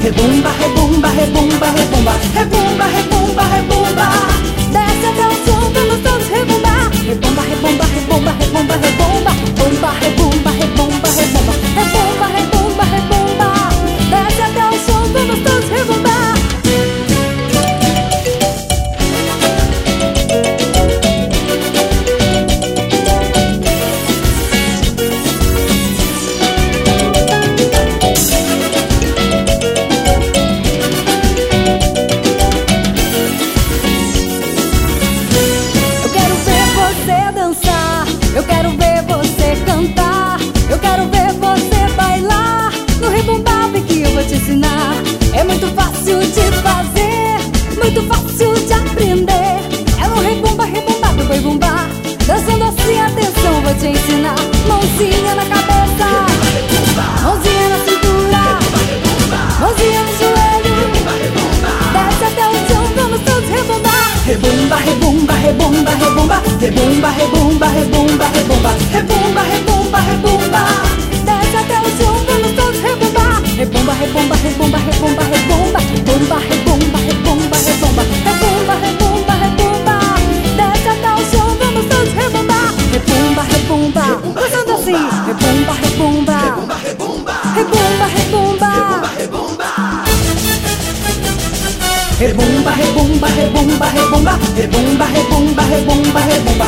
Rebumba, rebumba, rebumba, rebumba, rebumba, rebumba, rebumba. Desce até o som, vamos todos rebumbar. Rebumba, rebumba, rebumba, rebumba, rebumba. Bomba, rebumba, rebumba, rebumba. Rebumba, rebumba, rebumba. Desce até o som, vamos todos rebumbar. Eu quero ver você cantar, eu quero ver você bailar no rebumbabe que eu vou te ensinar. É muito fácil de fazer, muito fácil de aprender. É no rebumba, rebumba do boi bumbá. Dançando assim, atenção, vou te ensinar. Mãozinha na cabeça, mãozinha na cintura, mãozinha no joelho. Desce até o chão, vamos todos rebumbar. Rebumba, rebumba, rebumba, rebumba. Rebumba, rebumba, rebumba, rebumba. Rebumba, rebumba, rebumba. Desce até o chão, vamos todos rebumbar. Rebumba, rebumba, rebumba, rebumba, rebumba. Bomba, rebumba, rebumba, rebumba. Rebumba, rebumba, rebumba. Desce até o chão, vamos todos rebumbar. Rebumba, rebumba. Dançando assim. Rebumba, rebumba. Rebumba, rebumba. Rebumba, rebumba, rebumba, rebumba. Rebumba, rebumba, rebumba, rebumba.